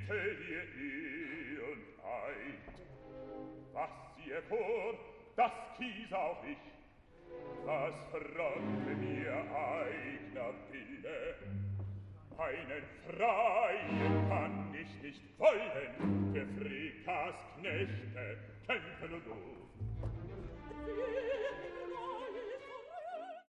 bitte dir Ehren Eid. Was ihr Chor, das kies auch ich, was fronte mir eigener Wille. Einen Freien kann ich nicht wollen, für Frekas Knechte kämpfen und du.